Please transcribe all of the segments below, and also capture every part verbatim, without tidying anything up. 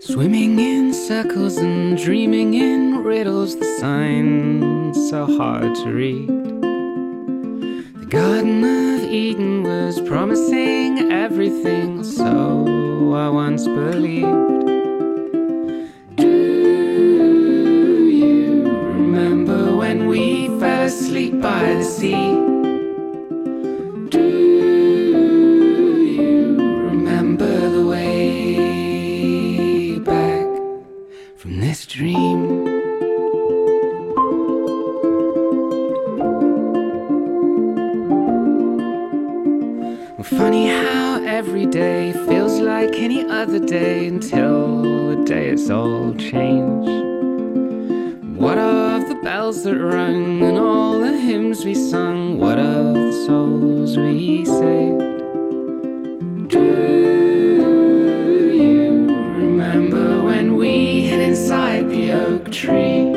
Swimming in circles and dreaming in riddles, the signs so hard to read. The Garden of Eden was promising everything, so I once believed. Do you remember when we fell asleep by the sea? Do you remember the way back from this dream? Well, funny how every day feels like any other day until the day it's all changed. What of the bells that rung and all the hymns we sung? What of the souls we saved? Do you remember when we hid inside the oak tree?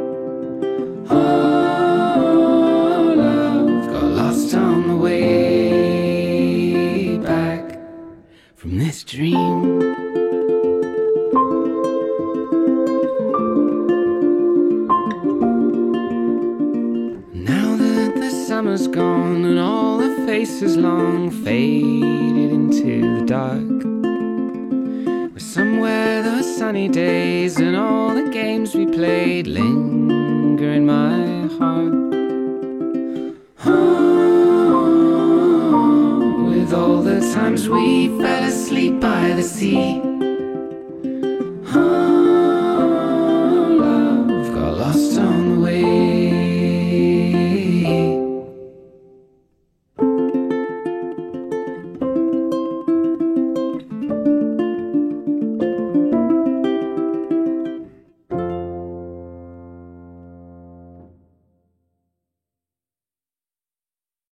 Oh, love got lost on the way back from this dream. Now that the summer's gone and all the faces long faded into the dark, we're somewhere those sunny days and all the games we played linger in my heart. Oh, with all the times we fell asleep by the sea. Oh,